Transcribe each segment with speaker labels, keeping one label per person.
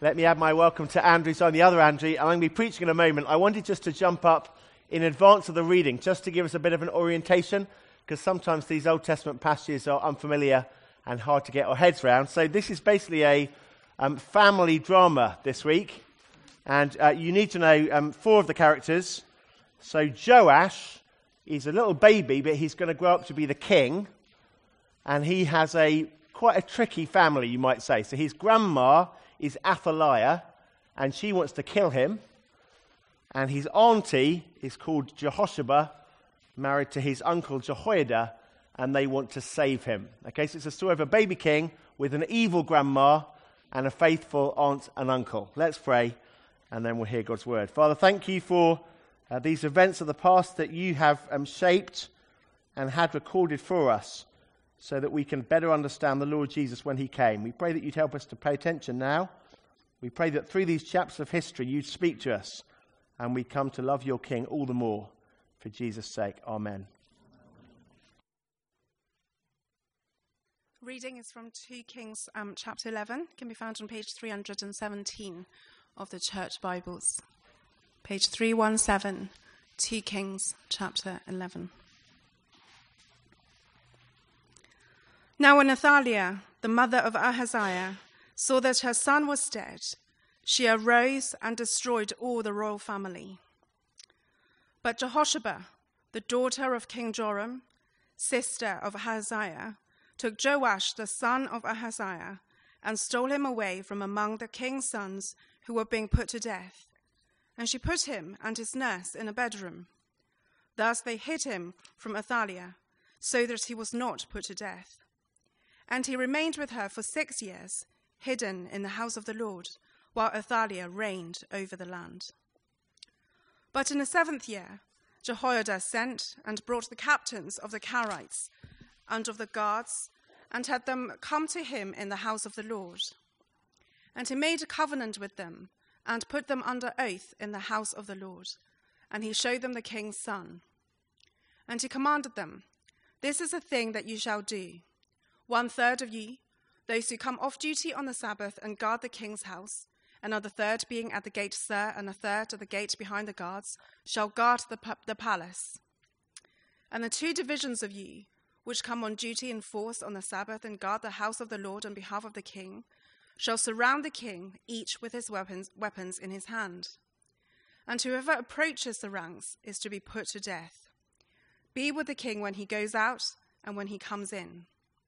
Speaker 1: Let me add my welcome to Andrew. So I'm the other Andrew, and I'm going to be preaching in a moment. I wanted just to jump up in advance of the reading, just to give us a bit of an orientation, because sometimes these Old Testament passages are unfamiliar and hard to get our heads around. So this is basically a family drama this week, and you need to know four of the characters. So Joash is a little baby, but he's going to grow up to be the king, and he has quite a tricky family, you might say. So his grandma is Athaliah, and she wants to kill him. And his auntie is called Jehosheba, married to his uncle Jehoiada, and they want to save him. Okay, so it's a story of a baby king with an evil grandma and a faithful aunt and uncle. Let's pray, and then we'll hear God's word. Father, thank you for these events of the past that you have shaped and had recorded for us, so that we can better understand the Lord Jesus when he came. We pray that you'd help us to pay attention now. We pray that through these chapters of history you'd speak to us, and we come to love your King all the more. For Jesus' sake, amen.
Speaker 2: Reading is from 2 Kings chapter 11. Can be found on page 317 of the Church Bibles. Page 317, 2 Kings chapter 11. Now when Athaliah, the mother of Ahaziah, saw that her son was dead, she arose and destroyed all the royal family. But Jehosheba, the daughter of King Joram, sister of Ahaziah, took Joash the son of Ahaziah and stole him away from among the king's sons who were being put to death. And she put him and his nurse in a bedroom. Thus they hid him from Athaliah, so that he was not put to death. And he remained with her for 6 years, hidden in the house of the Lord, while Athaliah reigned over the land. But in the 7th year, Jehoiada sent and brought the captains of the Karites and of the guards, and had them come to him in the house of the Lord. And he made a covenant with them, and put them under oath in the house of the Lord. And he showed them the king's son. And he commanded them, "This is a thing that you shall do. 1/3 of you, those who come off duty on the Sabbath and guard the king's house, another third being at the gate sir, and a third at the gate behind the guards, shall guard the palace. And the 2 divisions of you, which come on duty in force on the Sabbath and guard the house of the Lord on behalf of the king, shall surround the king, each with his weapons in his hand. And whoever approaches the ranks is to be put to death. Be with the king when he goes out and when he comes in."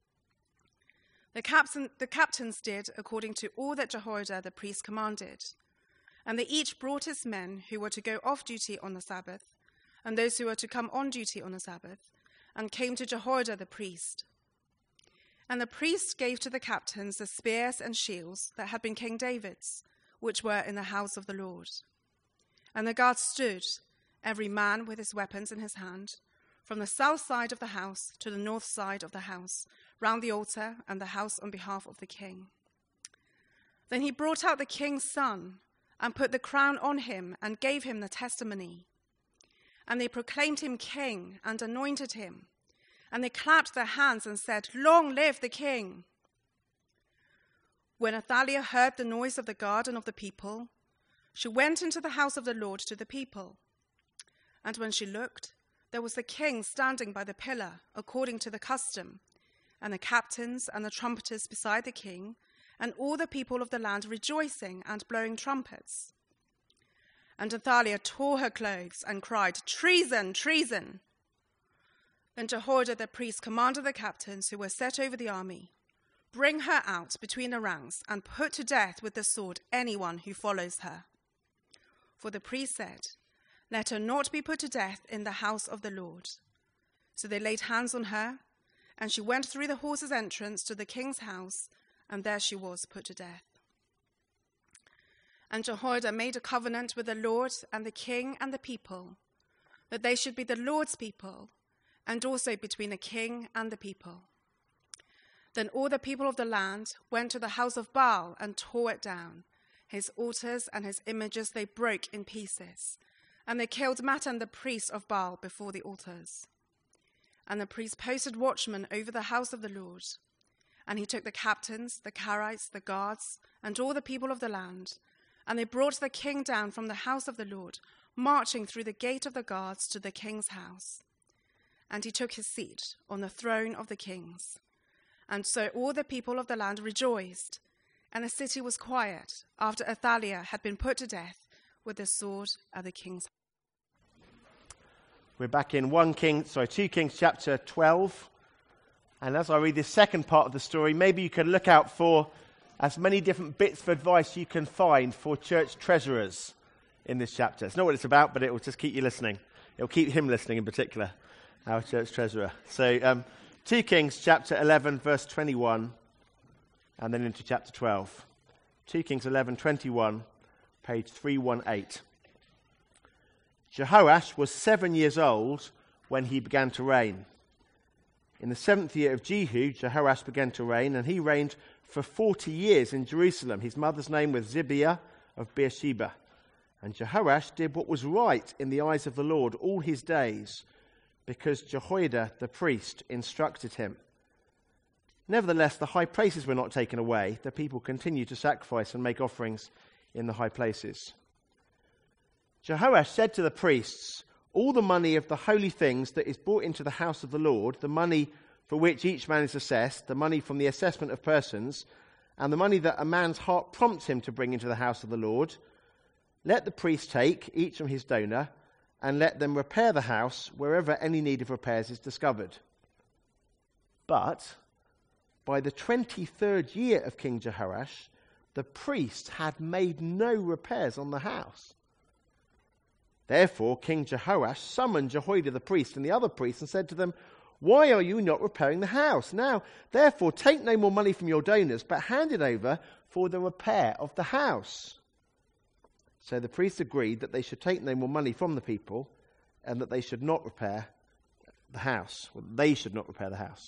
Speaker 2: The captains did according to all that Jehoiada the priest commanded. And they each brought his men who were to go off duty on the Sabbath, and those who were to come on duty on the Sabbath, and came to Jehoiada the priest. And the priest gave to the captains the spears and shields that had been King David's, which were in the house of the Lord. And the guards stood, every man with his weapons in his hand, from the south side of the house to the north side of the house, round the altar and the house on behalf of the king. Then he brought out the king's son and put the crown on him and gave him the testimony. And they proclaimed him king and anointed him. And they clapped their hands and said, "Long live the king!" When Athaliah heard the noise of the guard and of the people, she went into the house of the Lord to the people. And when she looked, there was the king standing by the pillar, according to the custom, and the captains and the trumpeters beside the king, and all the people of the land rejoicing and blowing trumpets. And Athaliah tore her clothes and cried, "Treason, treason!" Then Jehoiada the priest commanded the captains who were set over the army, "Bring her out between the ranks and put to death with the sword anyone who follows her." For the priest said, "Let her not be put to death in the house of the Lord." So they laid hands on her, and she went through the horse's entrance to the king's house, and there she was put to death. And Jehoiada made a covenant with the Lord and the king and the people, that they should be the Lord's people, and also between the king and the people. Then all the people of the land went to the house of Baal and tore it down. His altars and his images they broke in pieces, and they killed Mattan the priest of Baal before the altars. And the priest posted watchmen over the house of the Lord. And he took the captains, the Carites, the guards, and all the people of the land, and they brought the king down from the house of the Lord, marching through the gate of the guards to the king's house. And he took his seat on the throne of the kings. And so all the people of the land rejoiced, and the city was quiet after Athaliah had been put to death with the sword at the king's house.
Speaker 1: We're back in 2 Kings chapter 12. And as I read this second part of the story, maybe you can look out for as many different bits of advice you can find for church treasurers in this chapter. It's not what it's about, but it will just keep you listening. It will keep him listening in particular, our church treasurer. So 2 Kings chapter 11, verse 21, and then into chapter 12. 2 Kings 11, 21, page 318. Jehoash was 7 years old when he began to reign. In the 7th year of Jehu, Jehoash began to reign, and he reigned for 40 years in Jerusalem. His mother's name was Zibiah of Beersheba. And Jehoash did what was right in the eyes of the Lord all his days, because Jehoiada the priest instructed him. Nevertheless, the high places were not taken away. The people continued to sacrifice and make offerings in the high places. Jehoash said to the priests, "All the money of the holy things that is brought into the house of the Lord, the money for which each man is assessed, the money from the assessment of persons, and the money that a man's heart prompts him to bring into the house of the Lord, let the priest take, each from his donor, and let them repair the house wherever any need of repairs is discovered." But by the 23rd year of King Jehoash, the priests had made no repairs on the house. Therefore, King Jehoash summoned Jehoiada the priest and the other priests and said to them, "Why are you not repairing the house? Now, therefore, take no more money from your donors, but hand it over for the repair of the house." So the priests agreed that they should take no more money from the people and that they should not repair the house. Well, they should not repair the house.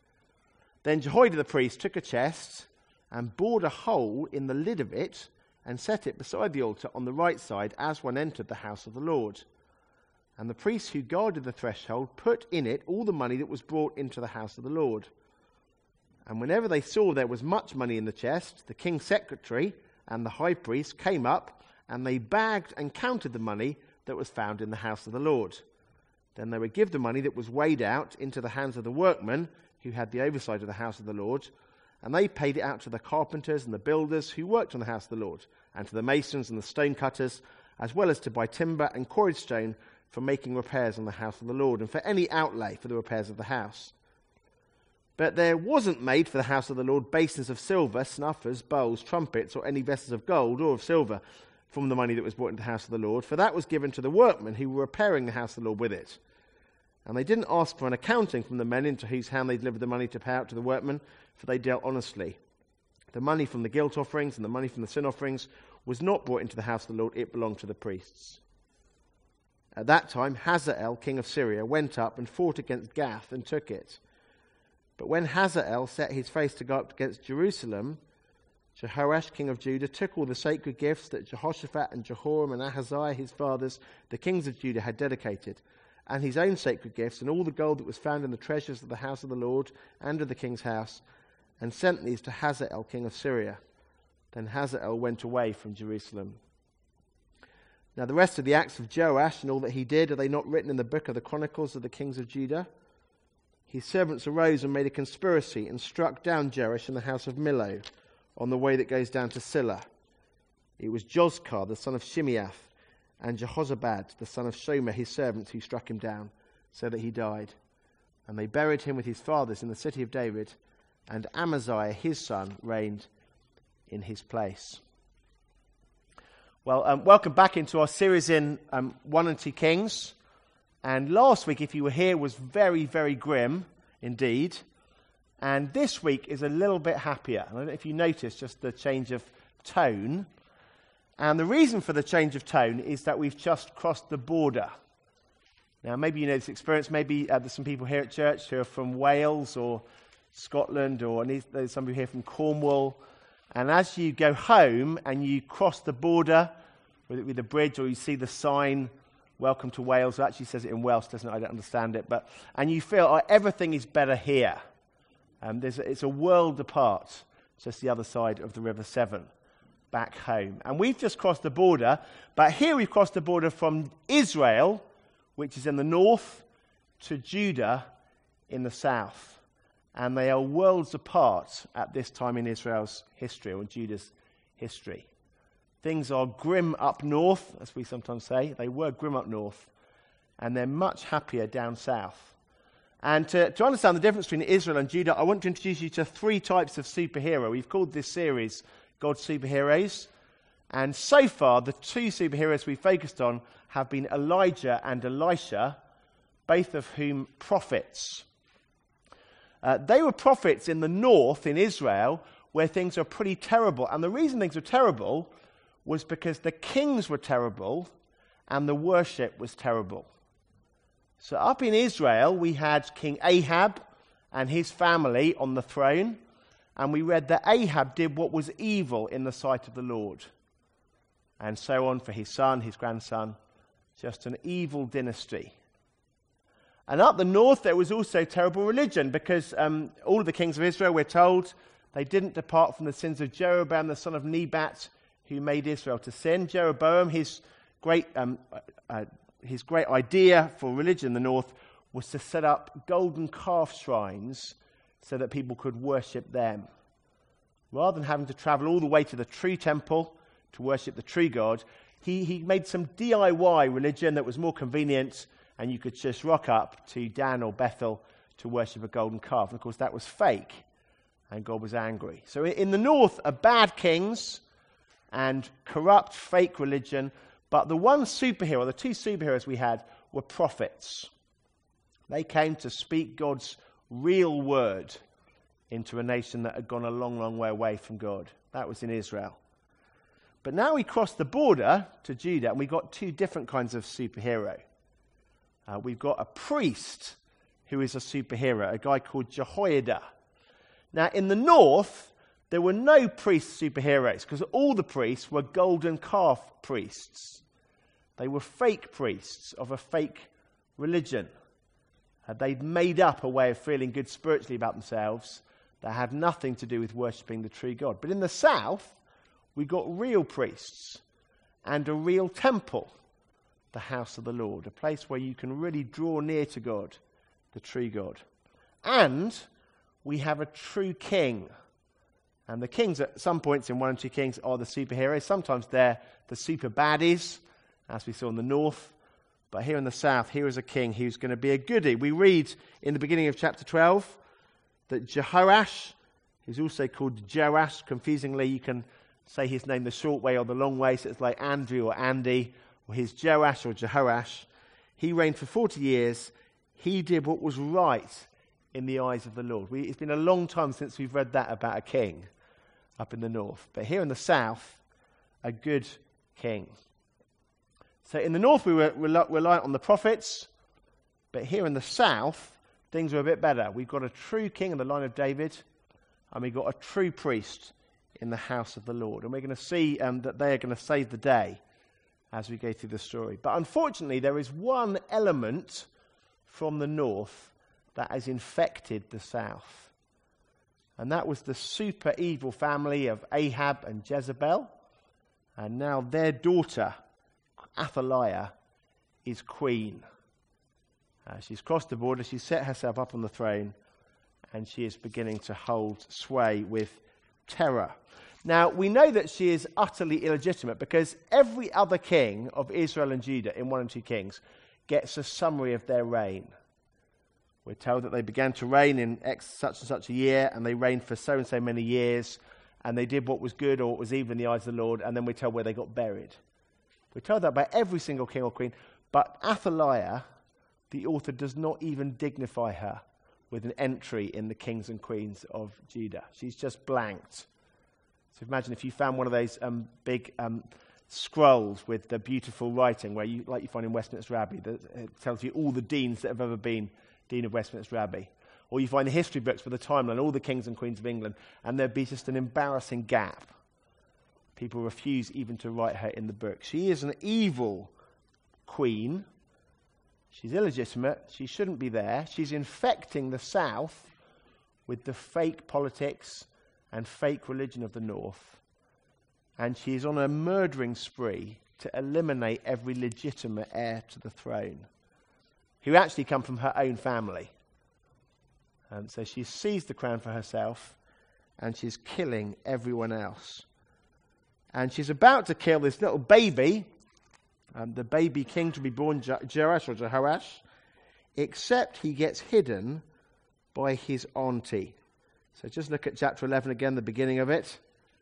Speaker 1: Then Jehoiada the priest took a chest and bored a hole in the lid of it and set it beside the altar on the right side as one entered the house of the Lord. And the priests who guarded the threshold put in it all the money that was brought into the house of the Lord. And whenever they saw there was much money in the chest, the king's secretary and the high priest came up, and they bagged and counted the money that was found in the house of the Lord. Then they would give the money that was weighed out into the hands of the workmen who had the oversight of the house of the Lord, and they paid it out to the carpenters and the builders who worked on the house of the Lord, and to the masons and the stone cutters, as well as to buy timber and quarried stone for making repairs on the house of the Lord, and for any outlay for the repairs of the house. But there wasn't made for the house of the Lord basins of silver, snuffers, bowls, trumpets, or any vessels of gold or of silver from the money that was brought into the house of the Lord, for that was given to the workmen who were repairing the house of the Lord with it. And they didn't ask for an accounting from the men into whose hand they delivered the money to pay out to the workmen, for they dealt honestly. The money from the guilt offerings and the money from the sin offerings was not brought into the house of the Lord, it belonged to the priests. At that time, Hazael, king of Syria, went up and fought against Gath and took it. But when Hazael set his face to go up against Jerusalem, Jehoash, king of Judah, took all the sacred gifts that Jehoshaphat and Jehoram and Ahaziah, his fathers, the kings of Judah, had dedicated, and his own sacred gifts, and all the gold that was found in the treasures of the house of the Lord and of the king's house, and sent these to Hazael, king of Syria. Then Hazael went away from Jerusalem. Now the rest of the acts of Joash and all that he did, are they not written in the book of the Chronicles of the kings of Judah? His servants arose and made a conspiracy and struck down Joash in the house of Millo on the way that goes down to Silla. It was Jozkar, the son of Shimeath, and Jehozabad, the son of Shomer, his servants, who struck him down, so that he died. And they buried him with his fathers in the city of David, and Amaziah, his son, reigned in his place. Well, welcome back into our series in 1 and 2 Kings. And last week, if you were here, was very, very grim indeed. And this week is a little bit happier. I don't know if you noticed just the change of tone. And the reason for the change of tone is that we've just crossed the border. Now, maybe you know this experience. Maybe there's some people here at church who are from Wales or Scotland, or there's somebody here from Cornwall. And as you go home and you cross the border, whether it be the bridge or you see the sign, "Welcome to Wales," it actually says it in Welsh, doesn't it? I don't understand it. And you feel, everything is better here. It's a world apart, just the other side of the River Severn, back home. And we've just crossed the border, but here we've crossed the border from Israel, which is in the north, to Judah in the south. And they are worlds apart at this time in Israel's history, or in Judah's history. Things are grim up north, as we sometimes say. They were grim up north, and they're much happier down south. And to understand the difference between Israel and Judah, I want to introduce you to 3 types of superhero. We've called this series God's Superheroes. And so far, the 2 superheroes we focused on have been Elijah and Elisha, both of whom prophets. They were prophets in the north, in Israel, where things are pretty terrible. And the reason things were terrible was because the kings were terrible and the worship was terrible. So up in Israel, we had King Ahab and his family on the throne, and we read that Ahab did what was evil in the sight of the Lord. And so on for his son, his grandson, just an evil dynasty. And up the north, there was also terrible religion, because all of the kings of Israel, we're told, they didn't depart from the sins of Jeroboam, the son of Nebat, who made Israel to sin. Jeroboam, his great idea for religion in the north was to set up golden calf shrines so that people could worship them. Rather than having to travel all the way to the true temple to worship the true God, he made some DIY religion that was more convenient, and you could just rock up to Dan or Bethel to worship a golden calf. And of course, that was fake, and God was angry. So in the north are bad kings and corrupt, fake religion. But the 2 superheroes we had were prophets. They came to speak God's real word into a nation that had gone a long, long way away from God. That was in Israel. But now we cross the border to Judah, and we've got 2 different kinds of superhero. We've got a priest who is a superhero, a guy called Jehoiada. Now, in the north, there were no priest superheroes, because all the priests were golden calf priests. They were fake priests of a fake religion. They'd made up a way of feeling good spiritually about themselves that had nothing to do with worshipping the true God. But in the south, we got real priests and a real temple, the house of the Lord, a place where you can really draw near to God, the true God. And we have a true king. And the kings at some points in 1 and 2 Kings are the superheroes. Sometimes they're the super baddies, as we saw in the north. But here in the south, here is a king who's going to be a goodie. We read in the beginning of chapter 12 that Jehoash, who's also called Joash, confusingly you can say his name the short way or the long way, so it's like Andrew or Andy, or his Joash or Jehoash. He reigned for 40 years. He did what was right in the eyes of the Lord. It's been a long time since we've read that about a king up in the north. But here in the south, a good king. So in the north, we were reliant on the prophets. But here in the south, things are a bit better. We've got a true king in the line of David. And we've got a true priest in the house of the Lord. And we're going to see that they are going to save the day as we go through the story. But unfortunately, there is one element from the north that has infected the south. And that was the super evil family of Ahab and Jezebel. And now their daughter, Athaliah, is queen. She's crossed the border, she's set herself up on the throne, and she is beginning to hold sway with terror. Now, we know that she is utterly illegitimate because every other king of Israel and Judah in 1 and 2 Kings gets a summary of their reign. We're told that they began to reign in X such and such a year, and they reigned for so and so many years, and they did what was good or what was evil in the eyes of the Lord, and then we're told where they got buried. We're told that by every single king or queen, but Athaliah, the author does not even dignify her with an entry in the kings and queens of Judah. She's just blanked. So imagine if you found one of those big scrolls with the beautiful writing, where you find in Westminster Abbey, that it tells you all the deans that have ever been Dean of Westminster Abbey. Or you find the history books with a timeline, all the kings and queens of England, and there'd be just an embarrassing gap. People refuse even to write her in the book. She is an evil queen. She's illegitimate. She shouldn't be there. She's infecting the south with the fake politics and fake religion of the north. And she is on a murdering spree to eliminate every legitimate heir to the throne, who actually come from her own family. And so she seized the crown for herself, and she's killing everyone else. And she's about to kill this little baby, the baby king to be born, Joash or Jehoash, except he gets hidden by his auntie. So just look at chapter 11 again, the beginning of it.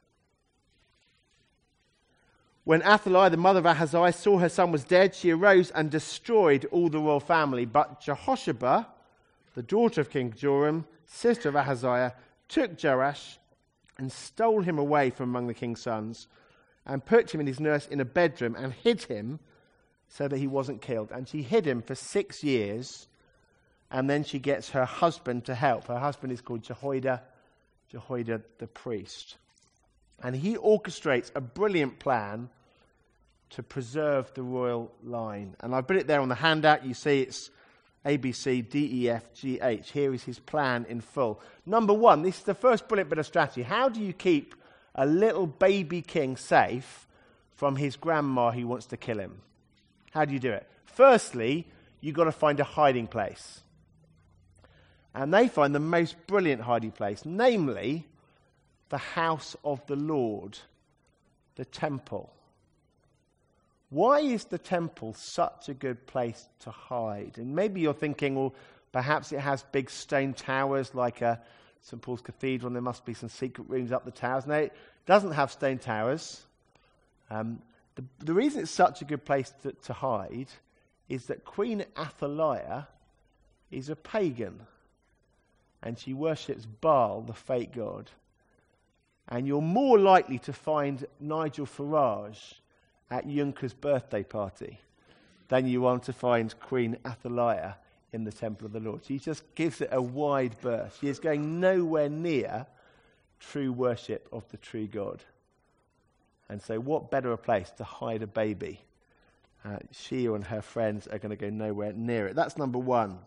Speaker 1: When Athaliah, the mother of Ahaziah, saw her son was dead, she arose and destroyed all the royal family. But Jehosheba, the daughter of King Joram, sister of Ahaziah, took Joash and stole him away from among the king's sons and put him and his nurse in a bedroom and hid him so that he wasn't killed. And she hid him for 6 years, and then she gets her husband to help. Her husband is called Jehoiada the priest. And he orchestrates a brilliant plan to preserve the royal line. And I put it there on the handout. You see it's A, B, C, D, E, F, G, H. Here is his plan in full. Number one, this is the first brilliant bit of strategy. How do you keep a little baby king safe from his grandma who wants to kill him? How do you do it? Firstly, you've got to find a hiding place. And they find the most brilliant hiding place, namely the house of the Lord, the temple. Why is the temple such a good place to hide? And maybe you're thinking, well, perhaps it has big stone towers like St. Paul's Cathedral, and there must be some secret rooms up the towers. No, it doesn't have stone towers. The reason it's such a good place to hide is that Queen Athaliah is a pagan, and she worships Baal, the fake god. And you're more likely to find Nigel Farage at Junker's birthday party than you want to find Queen Athaliah in the temple of the Lord. She just gives it a wide berth. She is going nowhere near true worship of the true God. And so what better a place to hide a baby? She and her friends are going to go nowhere near it. That's number one.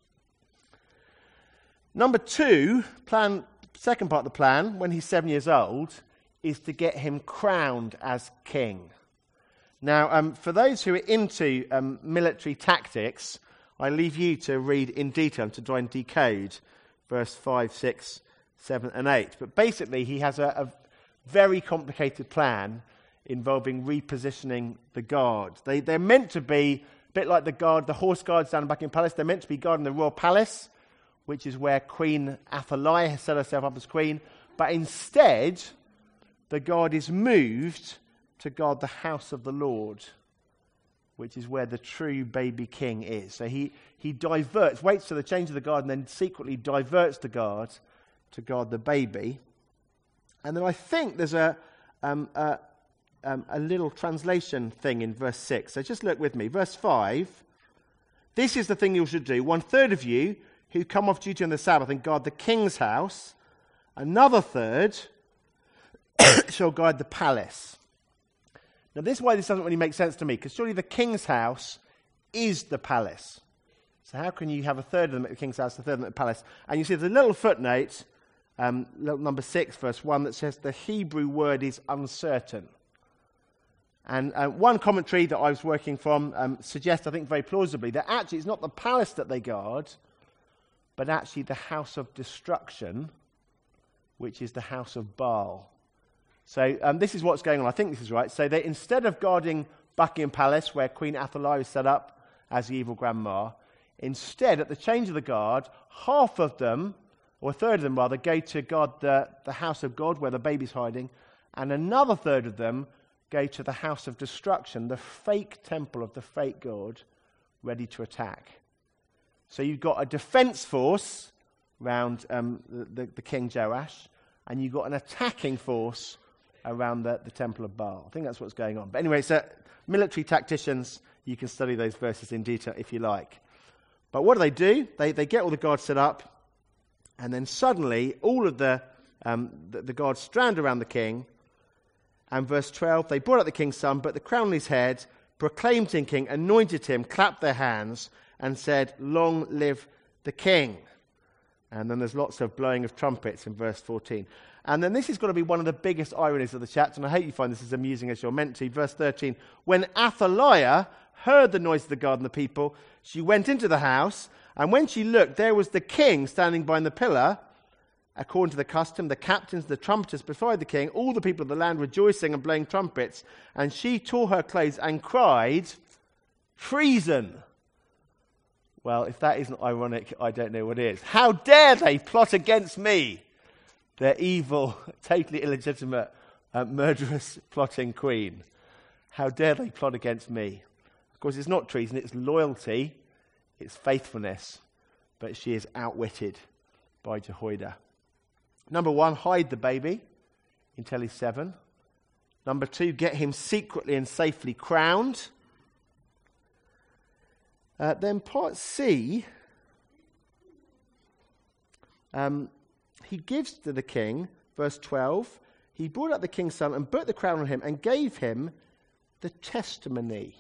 Speaker 1: Number two, second part of the plan, when he's 7 years old, is to get him crowned as king. Now, for those who are into military tactics, I leave you to read in detail and to try and decode verse 5, 6, 7, and 8. But basically, he has a very complicated plan involving repositioning the guard. They're meant to be a bit like the horse guards down in Buckingham Palace. They're meant to be guarding the royal palace, which is where Queen Athaliah has set herself up as queen. But instead, the guard is moved to guard the house of the Lord, which is where the true baby king is. So he diverts, waits till the change of the guard, and then secretly diverts the guard to guard the baby. And then I think there's a little translation thing in verse 6. So just look with me. Verse 5, this is the thing you should do. 1/3 of you who come off duty on the Sabbath and guard the king's house, another third shall guard the palace. Now, this is why this doesn't really make sense to me, because surely the king's house is the palace. So how can you have a third of them at the king's house, a third of them at the palace? And you see there's a little footnote, number 6, verse 1, that says the Hebrew word is uncertain. And one commentary that I was working from suggests, I think very plausibly, that actually it's not the palace that they guard, but actually the house of destruction, which is the house of Baal. So this is what's going on. I think this is right. So they, instead of guarding Buckingham Palace, where Queen Athaliah is set up as the evil grandma, instead, at the change of the guard, half of them, or a third of them rather, go to guard the house of God, where the baby's hiding, and another third of them go to the house of destruction, the fake temple of the fake god, ready to attack. So you've got a defense force around the King Joash, and you've got an attacking force around the temple of Baal. I think that's what's going on. But anyway, so military tacticians, you can study those verses in detail if you like. But what do? They get all the guards set up, and then suddenly all of the guards strand around the king. And verse 12, they brought out the king's son, put the crown on his head, proclaimed him king, anointed him, clapped their hands, and said, "Long live the king." And then there's lots of blowing of trumpets in verse 14. And then this is going to be one of the biggest ironies of the chapter, and I hope you find this as amusing as you're meant to. Verse 13, when Athaliah heard the noise of the guard and the people, she went into the house, and when she looked, there was the king standing by the pillar. According to the custom, the captains, the trumpeters beside the king, all the people of the land rejoicing and blowing trumpets. And she tore her clothes and cried, treason. Well, if that isn't ironic, I don't know what is. How dare they plot against me? Their evil, totally illegitimate, murderous, plotting queen. How dare they plot against me? Of course, it's not treason, it's loyalty, it's faithfulness. But she is outwitted by Jehoiada. Number 1, hide the baby until he's 7. Number 2, get him secretly and safely crowned. Then part C, he gives to the king, verse 12, he brought up the king's son and put the crown on him and gave him the testimony.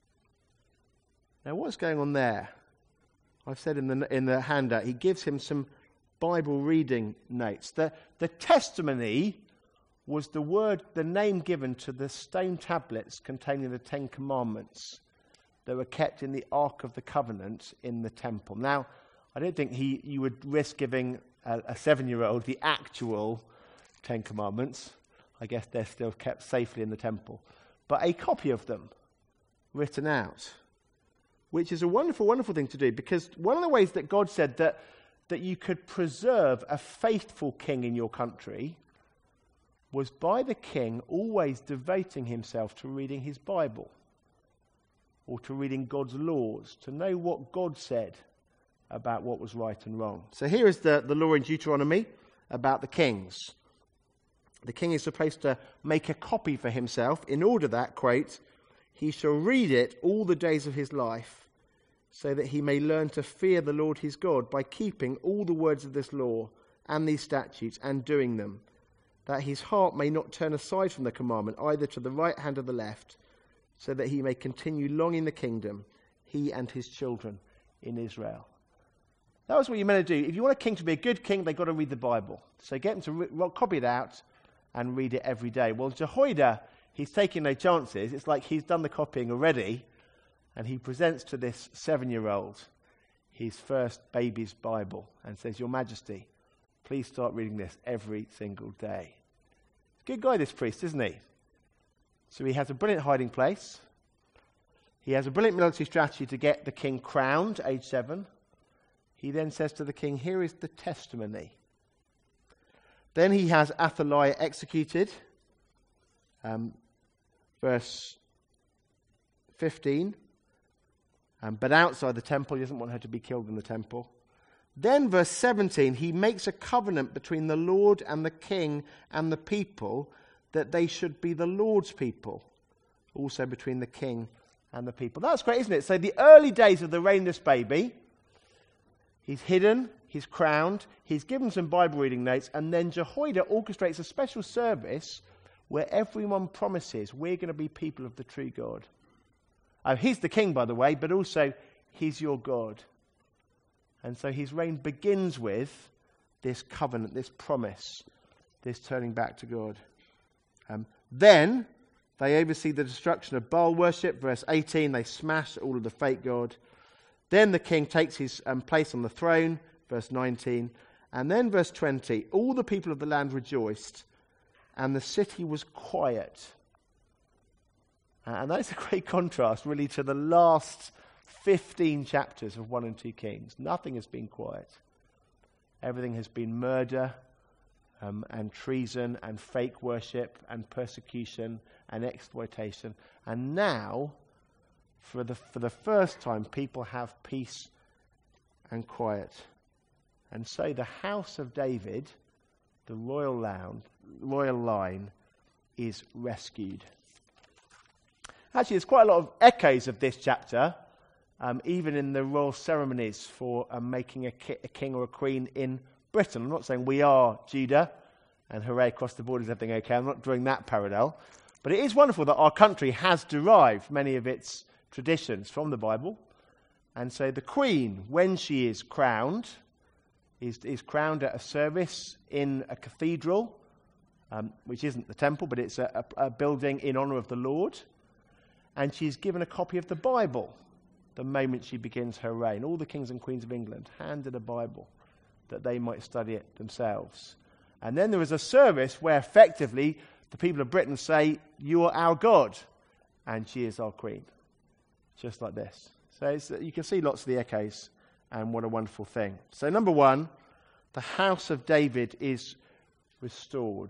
Speaker 1: Now what's going on there? I've said in the handout, he gives him some Bible reading notes. The testimony was the name given to the stone tablets containing the 10 Commandments that were kept in the Ark of the Covenant in the temple. Now, I don't think you would risk giving a 7-year-old the actual 10 Commandments. I guess they're still kept safely in the temple. But a copy of them written out, which is a wonderful, wonderful thing to do, because one of the ways that God said that you could preserve a faithful king in your country was by the king always devoting himself to reading his Bible or to reading God's laws, to know what God said about what was right and wrong. So here is the law in Deuteronomy about the kings. The king is supposed to make a copy for himself in order that, quote, he shall read it all the days of his life, so that he may learn to fear the Lord his God by keeping all the words of this law and these statutes and doing them, that his heart may not turn aside from the commandment, either to the right hand or the left, so that he may continue long in the kingdom, he and his children in Israel. That was what you're meant to do. If you want a king to be a good king, they've got to read the Bible. So get them to copy it out and read it every day. Well, Jehoiada, he's taking no chances. It's like he's done the copying already, and he presents to this 7-year-old his first baby's Bible and says, Your Majesty, please start reading this every single day. Good guy, this priest, isn't he? So he has a brilliant hiding place. He has a brilliant military strategy to get the king crowned, age 7. He then says to the king, here is the testimony. Then he has Athaliah executed. Verse 15. But outside the temple, he doesn't want her to be killed in the temple. Then verse 17, he makes a covenant between the Lord and the king and the people, that they should be the Lord's people, also between the king and the people. That's great, isn't it? So the early days of the reign of this baby, he's hidden, he's crowned, he's given some Bible reading notes, and then Jehoiada orchestrates a special service where everyone promises we're going to be people of the true God. He's the king, by the way, but also he's your God. And so his reign begins with this covenant, this promise, this turning back to God. Then they oversee the destruction of Baal worship. Verse 18, they smash all of the fake God. Then the king takes his place on the throne. Verse 19. And then verse 20, all the people of the land rejoiced, and the city was quiet. And that's a great contrast, really, to the last 15 chapters of 1 and 2 Kings. Nothing has been quiet. Everything has been murder and treason and fake worship and persecution and exploitation. And now, for the first time, people have peace and quiet. And so the house of David, the royal line, is rescued. Actually, there's quite a lot of echoes of this chapter, even in the royal ceremonies for making a king or a queen in Britain. I'm not saying we are Judah, and hooray, across the borders, everything okay. I'm not drawing that parallel. But it is wonderful that our country has derived many of its traditions from the Bible. And so the queen, when she is crowned, is crowned at a service in a cathedral, which isn't the temple, but it's a building in honor of the Lord. And she's given a copy of the Bible the moment she begins her reign. All the kings and queens of England handed a Bible that they might study it themselves. And then there is a service where effectively the people of Britain say, "You are our God, and she is our queen." Just like this. So you can see lots of the echoes, and what a wonderful thing. So number one, the house of David is restored.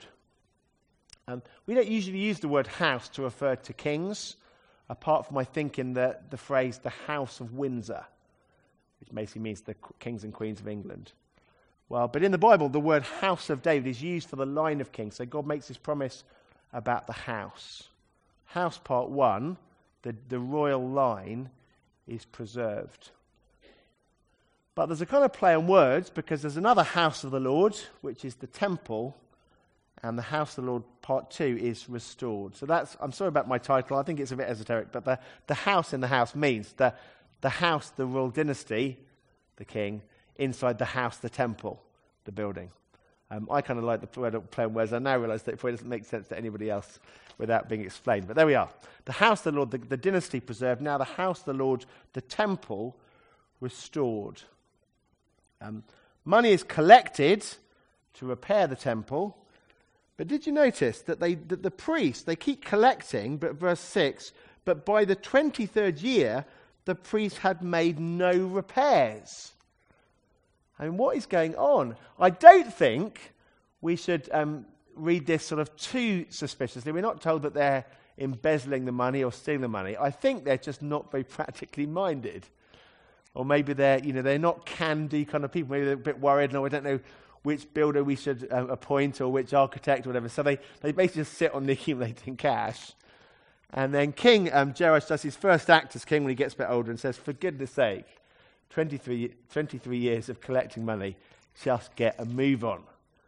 Speaker 1: We don't usually use the word house to refer to kings, apart from, I think, in the phrase the House of Windsor, which basically means the kings and queens of England. Well, but in the Bible, the word house of David is used for the line of kings. So God makes this promise about the house. House part one, the royal line, is preserved. But there's a kind of play on words, because there's another house of the Lord, which is the temple, and the house of the Lord part two is restored. So I'm sorry about my title, I think it's a bit esoteric, but the house in the house means the house, the royal dynasty, the king, inside the house, the temple, the building. I kind of like the play on words. I now realize that it probably doesn't make sense to anybody else without being explained. But there we are. The house of the Lord, the dynasty preserved. Now the house of the Lord, the temple, restored. Money is collected to repair the temple. But did you notice that the priests, they keep collecting, but verse 6, but by the 23rd year, the priests had made no repairs. I mean, what is going on? I don't think we should read this sort of too suspiciously. We're not told that they're embezzling the money or stealing the money. I think they're just not very practically minded. Or maybe they're not can-do kind of people. Maybe they're a bit worried, and we don't know which builder we should appoint or which architect or whatever. So they basically just sit on the accumulating cash. And then King Jehoash does his first act as king when he gets a bit older and says, for goodness sake, 23 years of collecting money, just get a move on.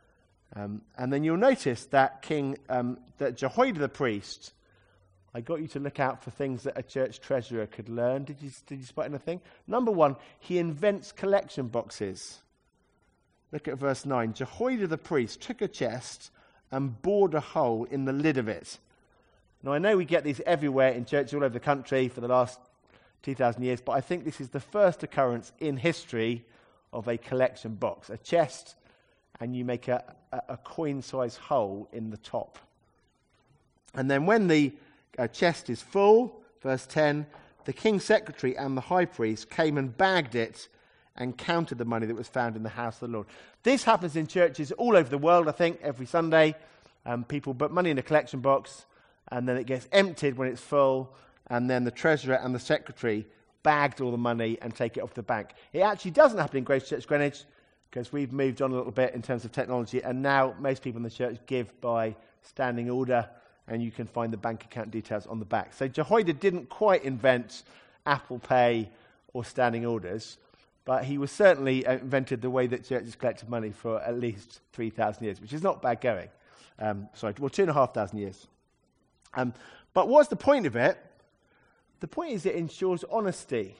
Speaker 1: And then you'll notice that that Jehoiada the priest, I got you to look out for things that a church treasurer could learn. Did you spot anything? Number one, he invents collection boxes. Look at verse 9. Jehoiada the priest took a chest and bored a hole in the lid of it. Now, I know we get these everywhere in churches all over the country for the last 2,000 years, but I think this is the first occurrence in history of a collection box. A chest, and you make a coin-sized hole in the top. And then when the chest is full, verse 10, the king's secretary and the high priest came and bagged it and counted the money that was found in the house of the Lord. This happens in churches all over the world, I think, every Sunday. People put money in a collection box, and then it gets emptied when it's full, and then the treasurer and the secretary bagged all the money and take it off the bank. It actually doesn't happen in Grace Church Greenwich, because we've moved on a little bit in terms of technology, and now most people in the church give by standing order, and you can find the bank account details on the back. So Jehoiada didn't quite invent Apple Pay or standing orders, but he was certainly invented the way that churches collected money for at least 3,000 years, which is not bad going. 2,500 years. But what's the point of it? The point is it ensures honesty.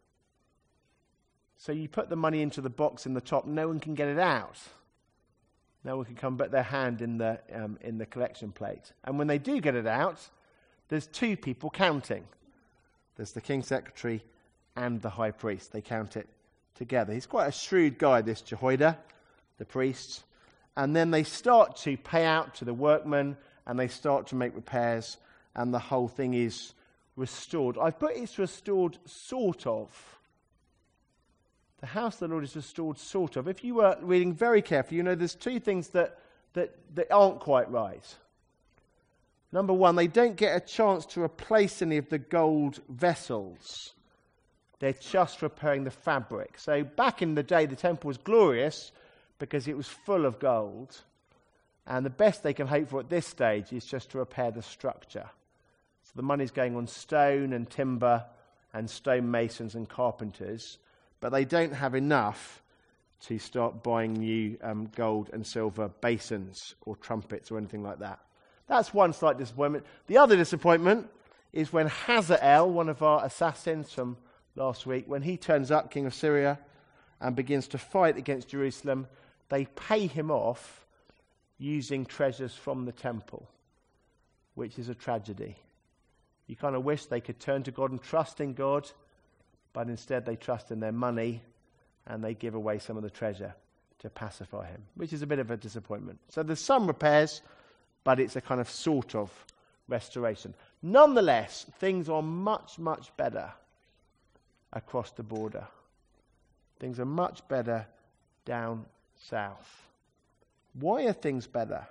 Speaker 1: So you put the money into the box in the top, no one can get it out. No one can come put their hand in the collection plate. And when they do get it out, there's two people counting. There's the king's secretary and the high priest. They count it together. He's quite a shrewd guy, this Jehoiada, the priest. And then they start to pay out to the workmen, and they start to make repairs, and the whole thing is restored. I've put it's restored sort of. The house of the Lord is restored sort of. If you were reading very carefully, you know there's two things that aren't quite right. Number one, they don't get a chance to replace any of the gold vessels. They're just repairing the fabric. So back in the day, the temple was glorious because it was full of gold. And the best they can hope for at this stage is just to repair the structure. So the money's going on stone and timber and stone masons and carpenters. But they don't have enough to start buying new gold and silver basins or trumpets or anything like that. That's one slight disappointment. The other disappointment is when Hazael, one of our assassins from last week, when he turns up, king of Syria, and begins to fight against Jerusalem, they pay him off using treasures from the temple, which is a tragedy. You kind of wish they could turn to God and trust in God, but instead they trust in their money and they give away some of the treasure to pacify him, which is a bit of a disappointment. So there's some repairs, but it's a kind of sort of restoration. Nonetheless, things are much, much better across the border. Things are much better down south. Why are things better?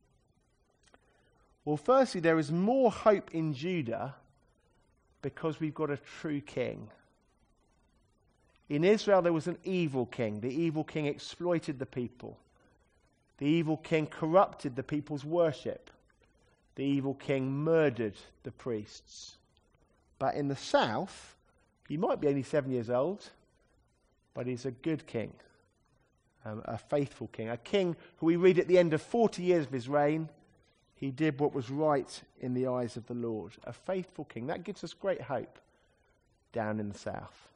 Speaker 1: Well, firstly, there is more hope in Judah because we've got a true king. In Israel, there was an evil king. The evil king exploited the people. The evil king corrupted the people's worship. The evil king murdered the priests. But in the south, he might be only 7 years old, but he's a good king, a faithful king, a king who we read at the end of 40 years of his reign, he did what was right in the eyes of the Lord. A faithful king. That gives us great hope down in the south.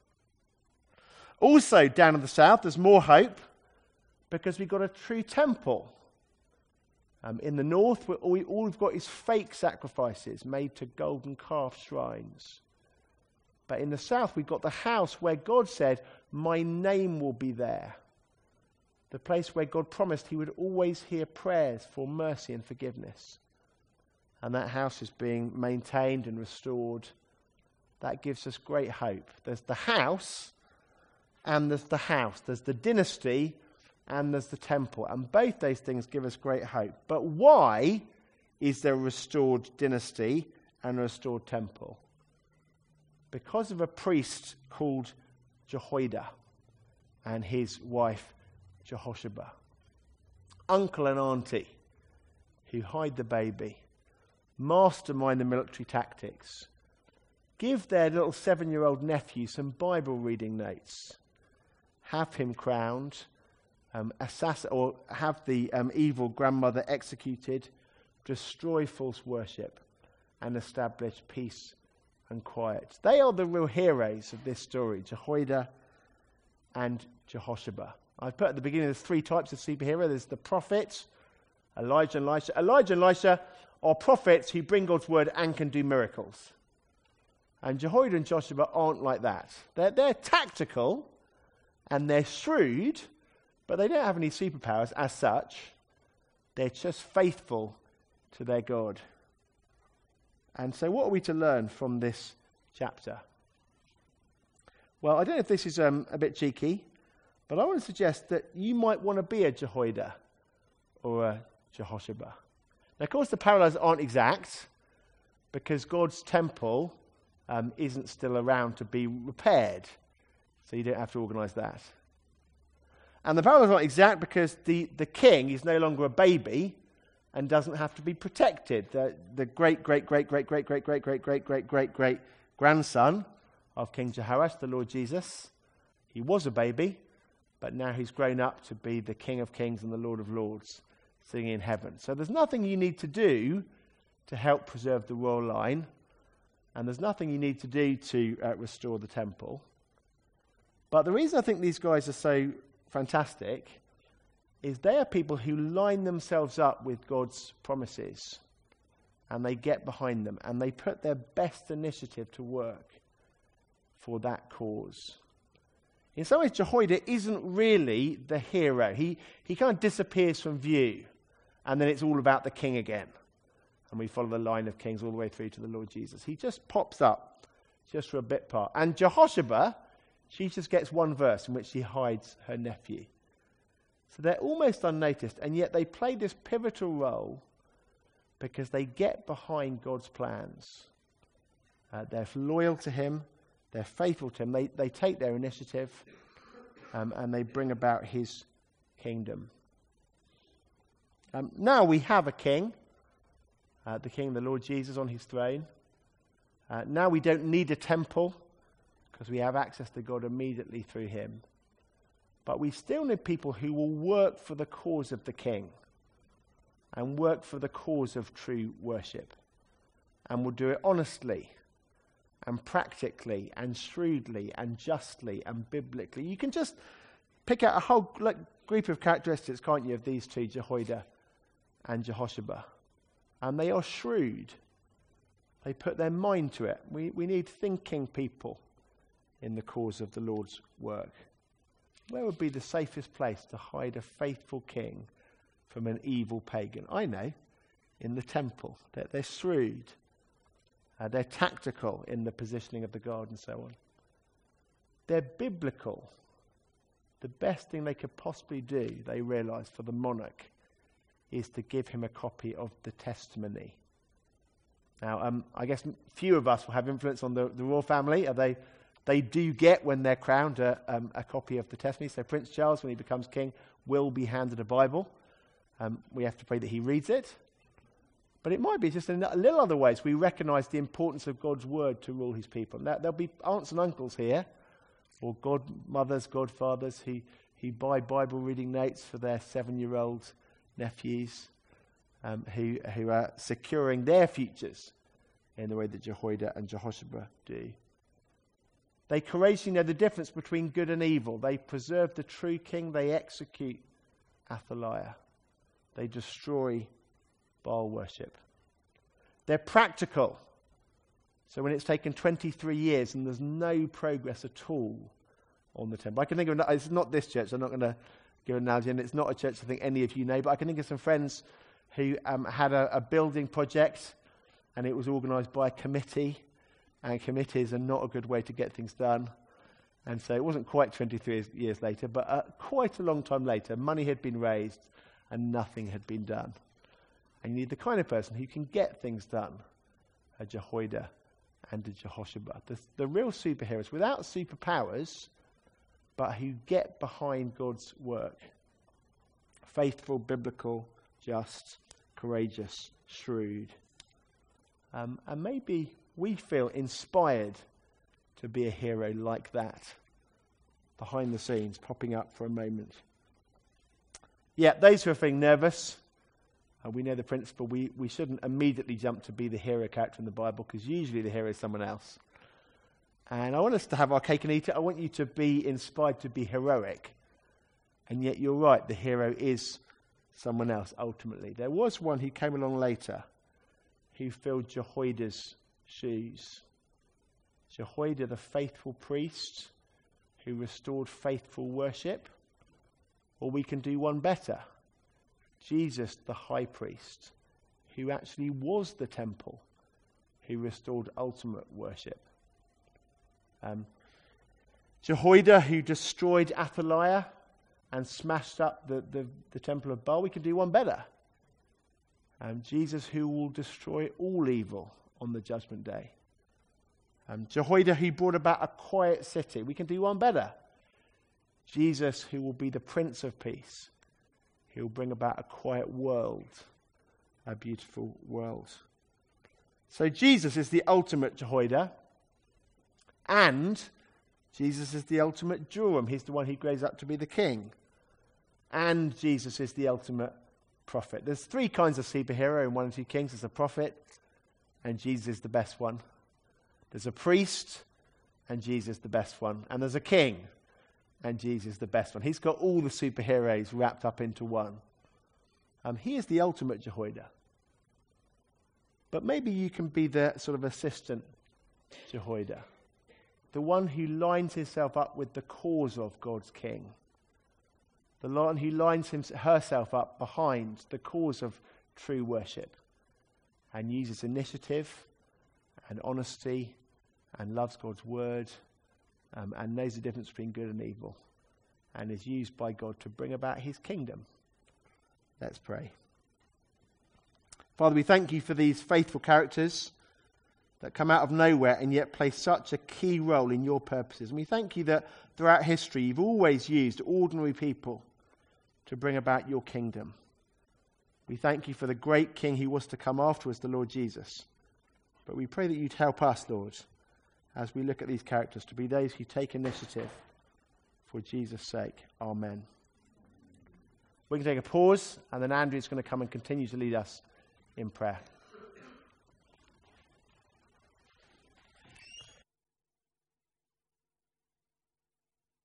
Speaker 1: Also, down in the south, there's more hope because we've got a true temple. In the north, all we've got is fake sacrifices made to golden calf shrines. But in the south, we've got the house where God said, "My name will be there." The place where God promised he would always hear prayers for mercy and forgiveness. And that house is being maintained and restored. That gives us great hope. There's the house and there's the house. There's the dynasty and there's the temple. And both those things give us great hope. But why is there a restored dynasty and a restored temple? Because of a priest called Jehoiada and his wife Jehosheba. Uncle and auntie who hide the baby, mastermind the military tactics, give their little 7-year-old nephew some Bible reading notes, have him crowned, or have the evil grandmother executed, destroy false worship, and establish peace and quiet. They are the real heroes of this story, Jehoiada and Jehosheba. I put at the beginning there's 3 types of superhero. There's the prophet, Elijah and Elisha. Elijah and Elisha are prophets who bring God's word and can do miracles. And Jehoiada and Joshua aren't like that. They're tactical and they're shrewd, but they don't have any superpowers as such. They're just faithful to their God. And so what are we to learn from this chapter? Well, I don't know if this is a bit cheeky, but I want to suggest that you might want to be a Jehoiada or a Jehosheba. Now, of course, the parallels aren't exact because God's temple isn't still around to be repaired, so you don't have to organise that. And the parallels aren't exact because the king is no longer a baby and doesn't have to be protected. The great grandson of King Jehoash, the Lord Jesus, he was a baby, but now he's grown up to be the King of Kings and the Lord of Lords, sitting in heaven. So there's nothing you need to do to help preserve the royal line, and there's nothing you need to do to restore the temple. But the reason I think these guys are so fantastic is they are people who line themselves up with God's promises, and they get behind them, and they put their best initiative to work for that cause. In some ways, Jehoiada isn't really the hero. He kind of disappears from view, and then it's all about the king again. And we follow the line of kings all the way through to the Lord Jesus. He just pops up just for a bit part. And Jehosheba, she just gets one verse in which she hides her nephew. So they're almost unnoticed, and yet they play this pivotal role because they get behind God's plans. They're loyal to him. They're faithful to him. They take their initiative and they bring about his kingdom. Now we have a king, the king, the Lord Jesus, on his throne. Now we don't need a temple because we have access to God immediately through him. But we still need people who will work for the cause of the king and work for the cause of true worship and will do it honestly and practically and shrewdly and justly and biblically. You can just pick out a whole group of characteristics, can't you, of these two, Jehoiada and Jehoshaphat. And they are shrewd. They put their mind to it. We need thinking people in the cause of the Lord's work. Where would be the safest place to hide a faithful king from an evil pagan? I know, in the temple. They're shrewd. They're tactical in the positioning of the guard and so on. They're biblical. The best thing they could possibly do, they realised, for the monarch is to give him a copy of the testimony. Now, I guess few of us will have influence on the royal family. They do get, when they're crowned, a copy of the testimony. So Prince Charles, when he becomes king, will be handed a Bible. We have to pray that he reads it. But it might be just in a little other ways we recognise the importance of God's word to rule his people. Now, there'll be aunts and uncles here, or godmothers, godfathers, who buy Bible reading notes for their 7-year-old nephews, who are securing their futures in the way that Jehoiada and Jehoshaphat do. They courageously know the difference between good and evil. They preserve the true king. They execute Athaliah. They destroy Baal worship. They're practical. So when it's taken 23 years and there's no progress at all on the temple. I can think of, it's not this church, I'm not going to give an analogy, and it's not a church I think any of you know, but I can think of some friends who had a building project, and it was organised by a committee, and committees are not a good way to get things done. And so it wasn't quite 23 years later, but quite a long time later, money had been raised and nothing had been done. And you need the kind of person who can get things done, a Jehoiada and a Jehoshaphat. The real superheroes, without superpowers, but who get behind God's work. Faithful, biblical, just, courageous, shrewd. And maybe we feel inspired to be a hero like that, behind the scenes, popping up for a moment. Yeah, those who are feeling nervous, we know the principle, we shouldn't immediately jump to be the hero character in the Bible, because usually the hero is someone else. And I want us to have our cake and eat it. I want you to be inspired to be heroic. And yet you're right, the hero is someone else ultimately. There was one who came along later who filled Jehoiada's shoes. Jehoiada, the faithful priest who restored faithful worship. Or we can do one better. Jesus, the high priest, who actually was the temple, who restored ultimate worship. Jehoiada, who destroyed Athaliah and smashed up the temple of Baal. We could do one better. Jesus, who will destroy all evil on the judgment day. Jehoiada, who brought about a quiet city. We can do one better. Jesus, who will be the Prince of Peace. He will bring about a quiet world, a beautiful world. So Jesus is the ultimate Jehoiada, and Jesus is the ultimate Joram. He's the one who grows up to be the king. And Jesus is the ultimate prophet. There's 3 kinds of superhero in 1 and 2 Kings. There's a prophet, and Jesus is the best one. There's a priest, and Jesus is the best one. And there's a king, and Jesus is the best one. He's got all the superheroes wrapped up into one. He is the ultimate Jehoiada. But maybe you can be the sort of assistant Jehoiada. The one who lines himself up with the cause of God's king. The one who lines herself up behind the cause of true worship. And uses initiative and honesty and loves God's word. And knows the difference between good and evil, and is used by God to bring about his kingdom. Let's pray. Father, we thank you for these faithful characters that come out of nowhere and yet play such a key role in your purposes. And we thank you that throughout history you've always used ordinary people to bring about your kingdom. We thank you for the great king who was to come afterwards, the Lord Jesus. But we pray that you'd help us, Lord, as we look at these characters, to be those who take initiative for Jesus' sake. Amen. We can take a pause, and then Andrew's going to come and continue to lead us in prayer.